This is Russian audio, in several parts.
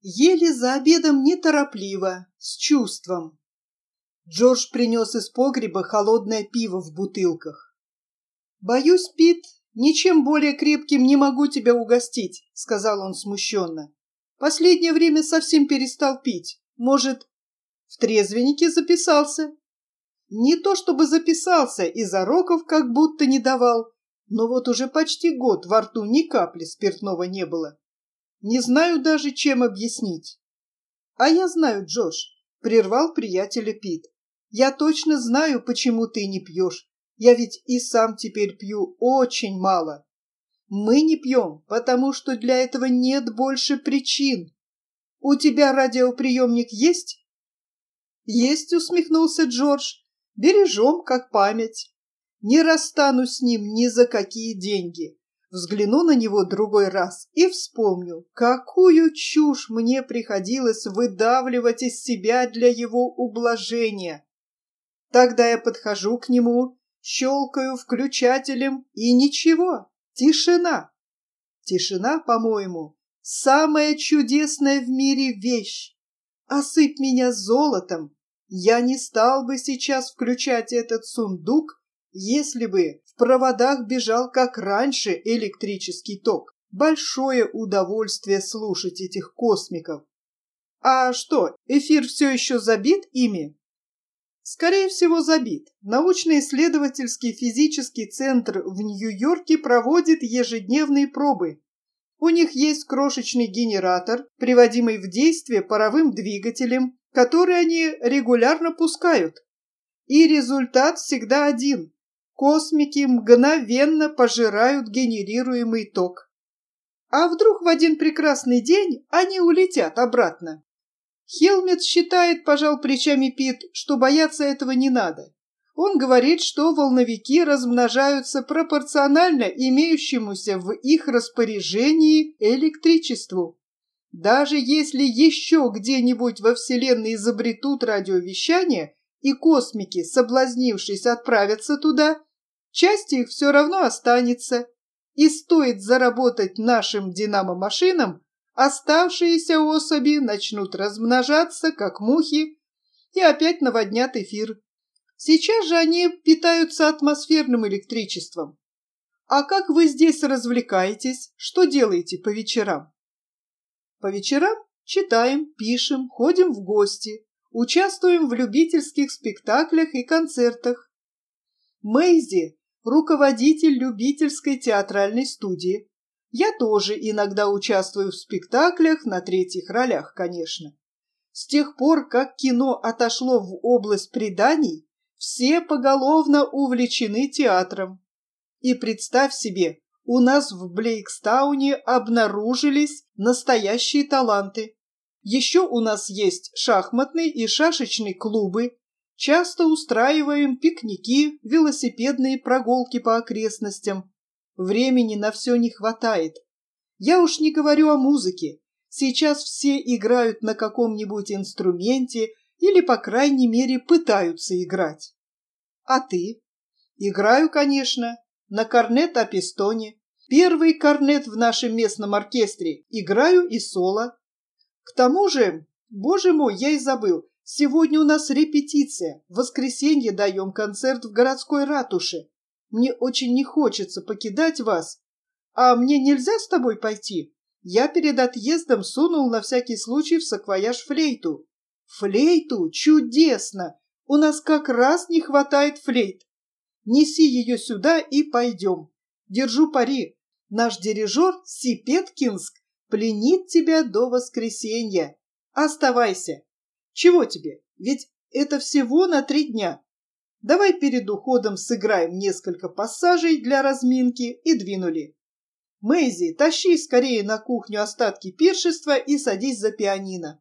Ели за обедом неторопливо, с чувством. Джордж принес из погреба холодное пиво в бутылках. «Боюсь, Пит, ничем более крепким не могу тебя угостить», — сказал он смущенно. «Последнее время совсем перестал пить. Может, в трезвеннике записался?» Не то чтобы записался, и зароков как будто не давал, но вот уже почти год во рту ни капли спиртного не было. Не знаю даже, чем объяснить. «А я знаю, Джош», — прервал приятеля Пит. «Я точно знаю, почему ты не пьешь. Я ведь и сам теперь пью очень мало. Мы не пьем, потому что для этого нет больше причин. У тебя радиоприемник есть?» «Есть», — усмехнулся Джордж. «Бережем, как память. Не расстанусь с ним ни за какие деньги». Взгляну на него другой раз и вспомню, какую чушь мне приходилось выдавливать из себя для его ублажения. Тогда я подхожу к нему, щелкаю включателем, и ничего, тишина. Тишина, по-моему, самая чудесная в мире вещь. Осыпь меня золотом, я не стал бы сейчас включать этот сундук, если бы в проводах бежал, как раньше, электрический ток. Большое удовольствие слушать этих космиков. А что, эфир все еще забит ими? Скорее всего, забит. Научно-исследовательский физический центр в Нью-Йорке проводит ежедневные пробы. У них есть крошечный генератор, приводимый в действие паровым двигателем, который они регулярно пускают. И результат всегда один. Космики мгновенно пожирают генерируемый ток. А вдруг в один прекрасный день они улетят обратно? Хелмет считает, пожал плечами Пит, что бояться этого не надо. Он говорит, что волновики размножаются пропорционально имеющемуся в их распоряжении электричеству. Даже если еще где-нибудь во Вселенной изобретут радиовещание, и космики, соблазнившись, отправятся туда, часть их все равно останется. И стоит заработать нашим динамо-машинам, оставшиеся особи начнут размножаться, как мухи, и опять наводнят эфир. Сейчас же они питаются атмосферным электричеством. А как вы здесь развлекаетесь? Что делаете по вечерам? По вечерам читаем, пишем, ходим в гости, участвуем в любительских спектаклях и концертах. Мэйзи – руководитель любительской театральной студии. Я тоже иногда участвую в спектаклях, на третьих ролях, конечно. С тех пор, как кино отошло в область преданий, все поголовно увлечены театром. И представь себе, у нас в Блейкстауне обнаружились настоящие таланты. Еще у нас есть шахматный и шашечный клубы. Часто устраиваем пикники, велосипедные прогулки по окрестностям. Времени на все не хватает. Я уж не говорю о музыке. Сейчас все играют на каком-нибудь инструменте или, по крайней мере, пытаются играть. А ты? Играю, конечно, на корнет-а-пистоне. Первый корнет в нашем местном оркестре. Играю и соло. К тому же, боже мой, я и забыл, сегодня у нас репетиция. В воскресенье даем концерт в городской ратуше. Мне очень не хочется покидать вас. А мне нельзя с тобой пойти? Я перед отъездом сунул на всякий случай в саквояж флейту. Флейту? Чудесно! У нас как раз не хватает флейт. Неси ее сюда и пойдем. Держу пари. Наш дирижер Сипеткинск пленит тебя до воскресенья. Оставайся. Чего тебе? Ведь это всего на 3 дня. Давай перед уходом сыграем несколько пассажей для разминки и двинули. Мэйзи, тащи скорее на кухню остатки пиршества и садись за пианино.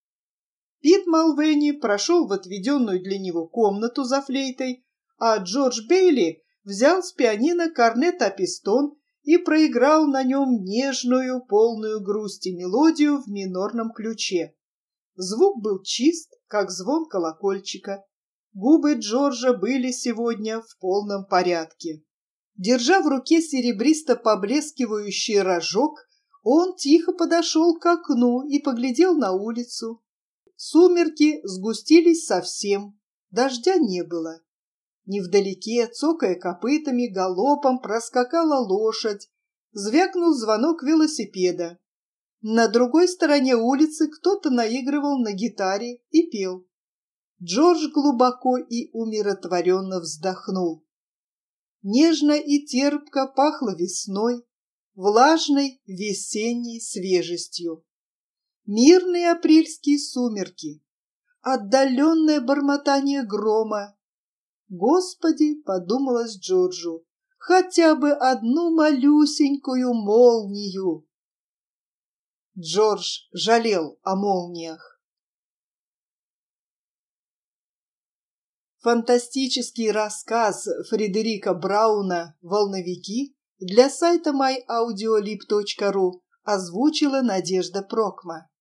Пит Малвени прошел в отведенную для него комнату за флейтой, а Джордж Бейли взял с пианино корнет-а-пистон и проиграл на нем нежную, полную грусти мелодию в минорном ключе. Звук был чист, как звон колокольчика. Губы Джорджа были сегодня в полном порядке. Держа в руке серебристо поблескивающий рожок, Он тихо подошел к окну и поглядел на улицу. Сумерки сгустились совсем, дождя не было. Невдалеке, цокая копытами, галопом проскакала лошадь, звякнул звонок велосипеда. На другой стороне улицы кто-то наигрывал на гитаре и пел. Джордж глубоко и умиротворенно вздохнул. Нежно и терпко пахло весной, влажной весенней свежестью. Мирные апрельские сумерки, отдаленное бормотание грома. Господи, подумалось Джорджу, хотя бы одну малюсенькую молнию. Джордж жалел о молниях. Фантастический рассказ Фредерика Брауна «Волновики» для сайта myaudiolib.ru озвучила Надежда Прокма.